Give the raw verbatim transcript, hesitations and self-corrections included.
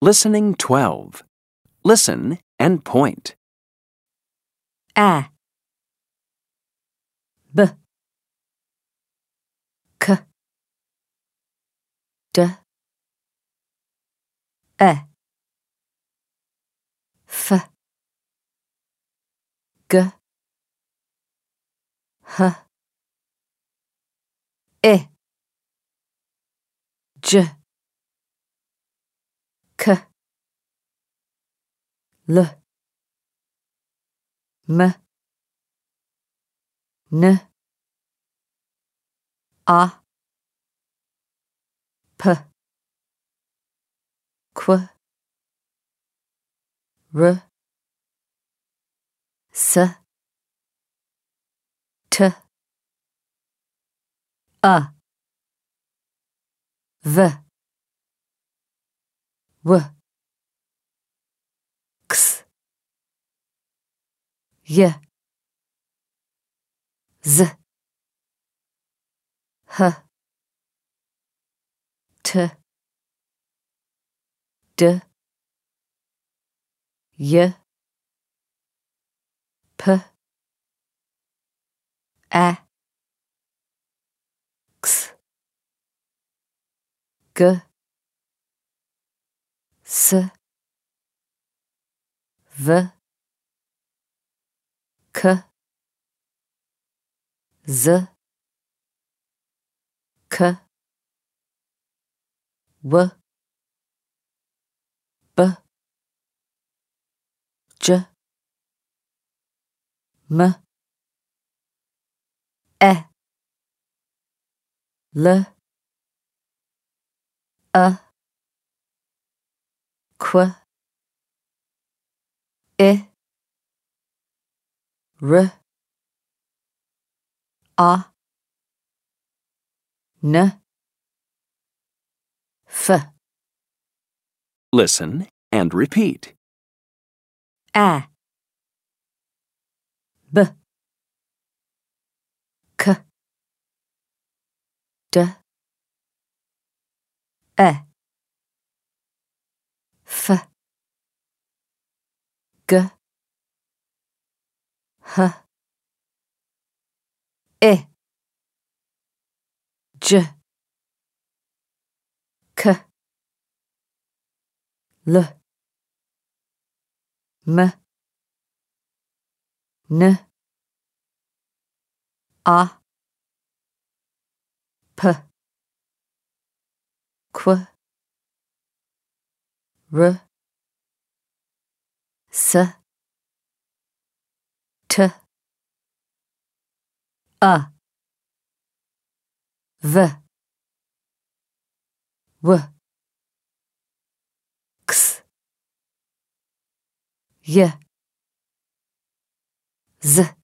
Listening twelve. Listen and point. A B K D E F G H I J K L M N A P Q R S T A V W X Y Z H T D Y P A X G S V K Z K W B J M E L A Q I R A N F. Listen and repeat. A B K D E F G H I J K L M N A P Q R S T A V W X Y Z